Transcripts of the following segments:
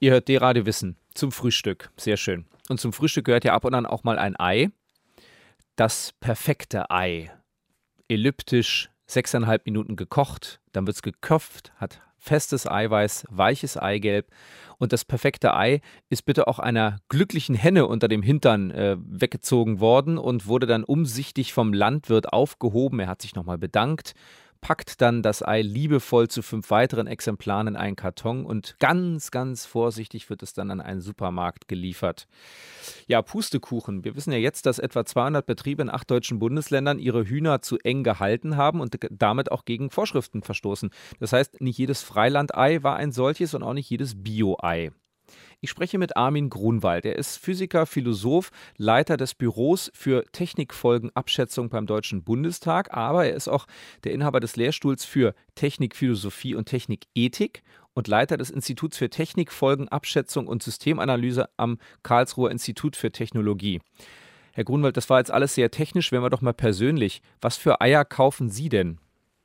Ihr hört D-Radio Wissen zum Frühstück. Sehr schön. Und zum Frühstück gehört ja ab und an auch mal ein Ei. Das perfekte Ei. Elliptisch, 6,5 Minuten gekocht, dann wird es geköpft, hat festes Eiweiß, weiches Eigelb. Und das perfekte Ei ist bitte auch einer glücklichen Henne unter dem Hintern weggezogen worden und wurde dann umsichtig vom Landwirt aufgehoben. Er hat sich nochmal bedankt, packt dann das Ei liebevoll zu 5 weiteren Exemplaren in einen Karton und ganz, ganz vorsichtig wird es dann an einen Supermarkt geliefert. Ja, Pustekuchen. Wir wissen ja jetzt, dass etwa 200 Betriebe in 8 deutschen Bundesländern ihre Hühner zu eng gehalten haben und damit auch gegen Vorschriften verstoßen. Das heißt, nicht jedes Freilandei war ein solches und auch nicht jedes Bio-Ei. Ich spreche mit Armin Grunwald. Er ist Physiker, Philosoph, Leiter des Büros für Technikfolgenabschätzung beim Deutschen Bundestag, aber er ist auch der Inhaber des Lehrstuhls für Technikphilosophie und Technikethik und Leiter des Instituts für Technikfolgenabschätzung und Systemanalyse am Karlsruher Institut für Technologie. Herr Grunwald, das war jetzt alles sehr technisch, werden wir doch mal persönlich. Was für Eier kaufen Sie denn?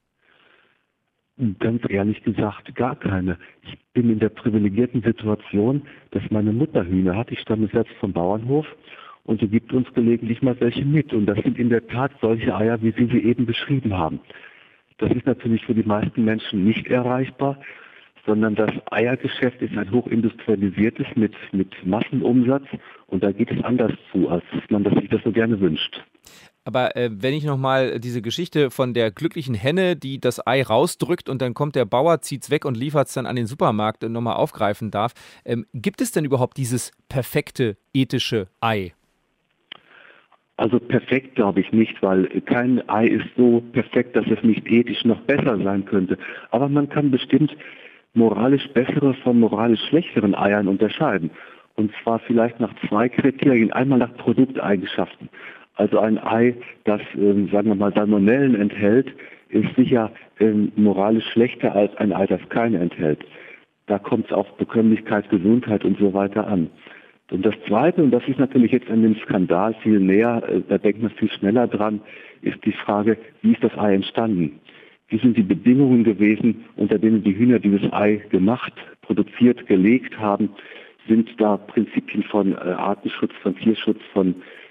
Ganz ehrlich gesagt, gar keine. Ich bin in der privilegierten Situation, dass meine Mutter Hühner hat. Ich stamme selbst vom Bauernhof und sie gibt uns gelegentlich mal welche mit. Und das sind in der Tat solche Eier, wie Sie sie eben beschrieben haben. Das ist natürlich für die meisten Menschen nicht erreichbar, sondern das Eiergeschäft ist ein hochindustrialisiertes mit Massenumsatz und da geht es anders zu, als man sich das so gerne wünscht. Aber wenn ich nochmal diese Geschichte von der glücklichen Henne, die das Ei rausdrückt und dann kommt der Bauer, zieht es weg und liefert es dann an den Supermarkt nochmal aufgreifen darf, gibt es denn überhaupt dieses perfekte ethische Ei? Also perfekt glaube ich nicht, weil kein Ei ist so perfekt, dass es nicht ethisch noch besser sein könnte. Aber man kann bestimmt moralisch bessere von moralisch schlechteren Eiern unterscheiden. Und zwar vielleicht nach 2 Kriterien. Einmal nach Produkteigenschaften. Also ein Ei, das, sagen wir mal, Salmonellen enthält, ist sicher moralisch schlechter als ein Ei, das keine enthält. Da kommt es auf Bekömmlichkeit, Gesundheit und so weiter an. Und das Zweite, und das ist natürlich jetzt an dem Skandal viel näher, da denkt man viel schneller dran, ist die Frage, wie ist das Ei entstanden? Wie sind die Bedingungen gewesen, unter denen die Hühner dieses Ei gemacht, produziert, gelegt haben? Sind da Prinzipien von Artenschutz, von Tierschutz, von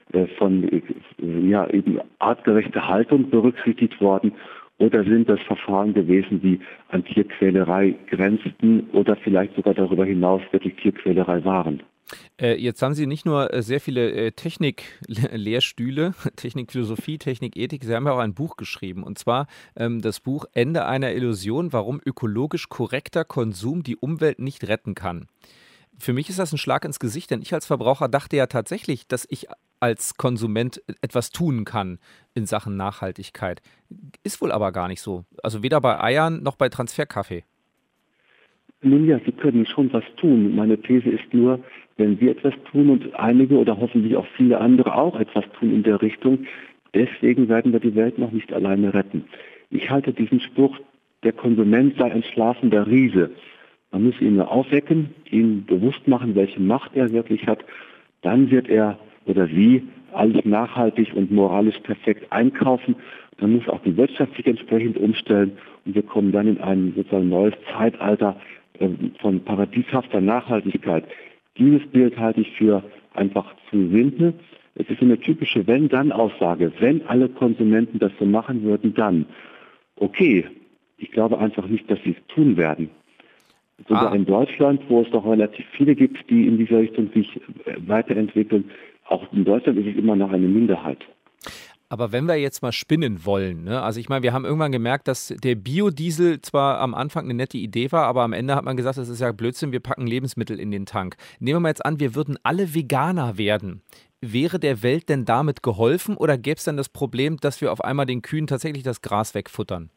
eben artgerechte Haltung berücksichtigt worden oder sind das Verfahren gewesen, die an Tierquälerei grenzten oder vielleicht sogar darüber hinaus wirklich Tierquälerei waren? Jetzt haben Sie nicht nur sehr viele Technik-Lehrstühle, Technikphilosophie, Technikethik, Sie haben ja auch ein Buch geschrieben und zwar das Buch Ende einer Illusion, warum ökologisch korrekter Konsum die Umwelt nicht retten kann. Für mich ist das ein Schlag ins Gesicht, denn ich als Verbraucher dachte ja tatsächlich, dass ich als Konsument etwas tun kann in Sachen Nachhaltigkeit. Ist wohl aber gar nicht so. Also weder bei Eiern noch bei Transferkaffee. Nun ja, Sie können schon was tun. Meine These ist nur, wenn wir etwas tun und einige oder hoffentlich auch viele andere auch etwas tun in der Richtung, deswegen werden wir die Welt noch nicht alleine retten. Ich halte diesen Spruch, der Konsument sei ein schlafender Riese. Man muss ihn nur aufwecken, ihm bewusst machen, welche Macht er wirklich hat. Dann wird er oder sie alles nachhaltig und moralisch perfekt einkaufen. Dann muss auch die Wirtschaft sich entsprechend umstellen und wir kommen dann in ein sozusagen neues Zeitalter von paradieshafter Nachhaltigkeit. Dieses Bild halte ich für einfach zu simpel. Es ist eine typische Wenn-Dann-Aussage. Wenn alle Konsumenten das so machen würden, dann. Okay, ich glaube einfach nicht, dass sie es tun werden. Sogar in Deutschland, wo es doch relativ viele gibt, die in dieser Richtung sich weiterentwickeln, auch in Deutschland ist es immer noch eine Minderheit. Aber wenn wir jetzt mal spinnen wollen, ne? Also ich meine, wir haben irgendwann gemerkt, dass der Biodiesel zwar am Anfang eine nette Idee war, aber am Ende hat man gesagt, das ist ja Blödsinn, wir packen Lebensmittel in den Tank. Nehmen wir mal jetzt an, wir würden alle Veganer werden. Wäre der Welt denn damit geholfen oder gäbe es dann das Problem, dass wir auf einmal den Kühen tatsächlich das Gras wegfuttern?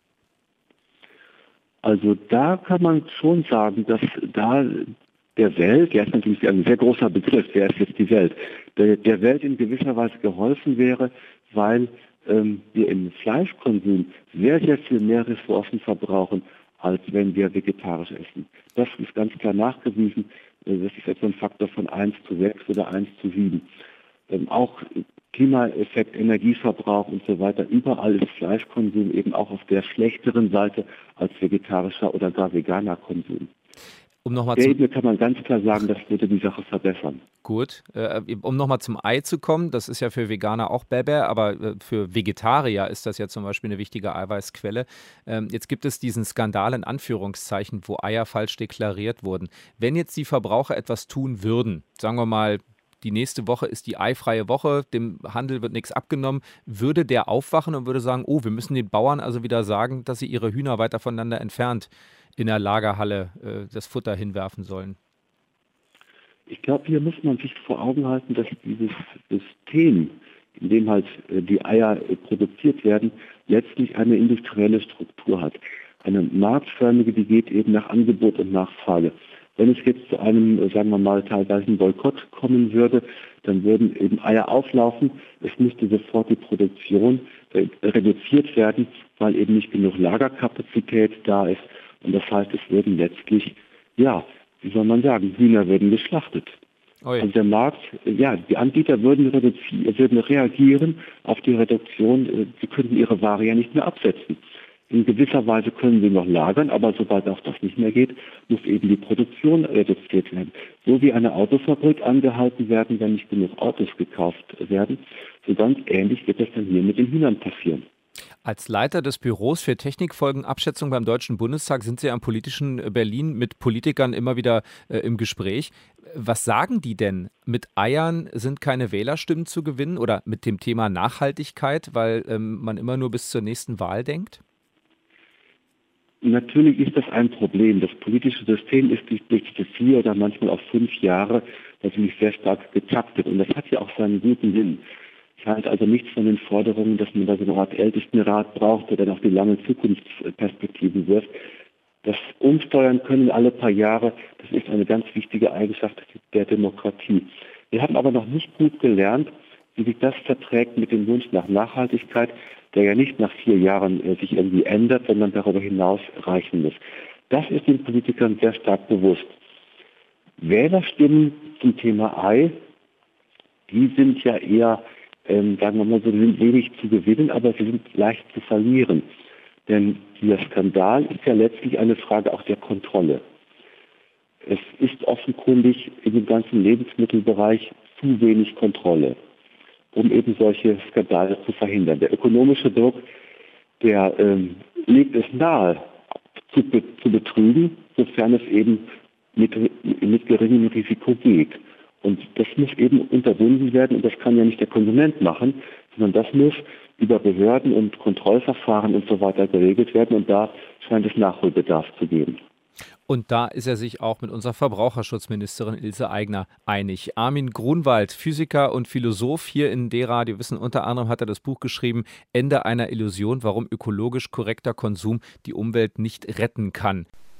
Also da kann man schon sagen, dass da der Welt, der ist natürlich ein sehr großer Begriff, wer ist jetzt die Welt, der Welt in gewisser Weise geholfen wäre, weil wir im Fleischkonsum sehr, sehr viel mehr Ressourcen verbrauchen, als wenn wir vegetarisch essen. Das ist ganz klar nachgewiesen. Das ist etwa ein Faktor von 1:6 oder 1:7. Auch Klimaeffekt, Energieverbrauch und so weiter. Überall ist Fleischkonsum eben auch auf der schlechteren Seite als vegetarischer oder gar veganer Konsum. Um nochmal der Ebene kann man ganz klar sagen, das würde die Sache verbessern. Gut, um nochmal zum Ei zu kommen, das ist ja für Veganer auch Bärbär, aber für Vegetarier ist das ja zum Beispiel eine wichtige Eiweißquelle. Jetzt gibt es diesen Skandal in Anführungszeichen, wo Eier falsch deklariert wurden. Wenn jetzt die Verbraucher etwas tun würden, sagen wir mal, die nächste Woche ist die eifreie Woche, dem Handel wird nichts abgenommen, würde der aufwachen und würde sagen, oh, wir müssen den Bauern also wieder sagen, dass sie ihre Hühner weiter voneinander entfernt in der Lagerhalle das Futter hinwerfen sollen? Ich glaube, hier muss man sich vor Augen halten, dass dieses System, in dem halt die Eier produziert werden, letztlich eine industrielle Struktur hat. Eine marktförmige, die geht eben nach Angebot und Nachfrage. Wenn es jetzt zu einem, sagen wir mal, teilweise einen Boykott kommen würde, dann würden eben Eier auflaufen. Es müsste sofort die Produktion reduziert werden, weil eben nicht genug Lagerkapazität da ist. Und das heißt, es würden letztlich, ja, wie soll man sagen, Hühner werden geschlachtet. Ui. Also der Markt, ja, die Anbieter würden reagieren auf die Reduktion. Sie könnten ihre Ware ja nicht mehr absetzen. In gewisser Weise können sie noch lagern, aber sobald auch das nicht mehr geht, muss eben die Produktion reduziert werden. So wie eine Autofabrik angehalten werden, wenn nicht genug Autos gekauft werden. So ganz ähnlich wird das dann hier mit den Hühnern passieren. Als Leiter des Büros für Technikfolgenabschätzung beim Deutschen Bundestag sind Sie am politischen Berlin mit Politikern immer wieder im Gespräch. Was sagen die denn? Mit Eiern sind keine Wählerstimmen zu gewinnen oder mit dem Thema Nachhaltigkeit, weil man immer nur bis zur nächsten Wahl denkt? Natürlich ist das ein Problem. Das politische System ist durch diese 4 oder manchmal auch 5 Jahre natürlich sehr stark getaktet. Und das hat ja auch seinen guten Sinn. Es halte also nichts von den Forderungen, dass man da so eine Art Ältestenrat braucht, der dann auch die langen Zukunftsperspektiven wirft. Das Umsteuern können alle paar Jahre, das ist eine ganz wichtige Eigenschaft der Demokratie. Wir haben aber noch nicht gut gelernt, wie sich das verträgt mit dem Wunsch nach Nachhaltigkeit, der ja nicht nach 4 Jahren sich irgendwie ändert, sondern darüber hinaus reichen muss. Das ist den Politikern sehr stark bewusst. Wählerstimmen zum Thema Ei, die sind ja eher, sagen wir mal so, sind wenig zu gewinnen, aber sie sind leicht zu verlieren. Denn dieser Skandal ist ja letztlich eine Frage auch der Kontrolle. Es ist offenkundig in dem ganzen Lebensmittelbereich zu wenig Kontrolle, um eben solche Skandale zu verhindern. Der ökonomische Druck, der legt es nahe, zu betrügen, sofern es eben mit geringem Risiko geht. Und das muss eben unterbunden werden und das kann ja nicht der Konsument machen, sondern das muss über Behörden und Kontrollverfahren und so weiter geregelt werden und da scheint es Nachholbedarf zu geben. Und da ist er sich auch mit unserer Verbraucherschutzministerin Ilse Aigner einig. Armin Grunwald, Physiker und Philosoph hier in D-Radio Wissen, unter anderem hat er das Buch geschrieben, Ende einer Illusion, warum ökologisch korrekter Konsum die Umwelt nicht retten kann.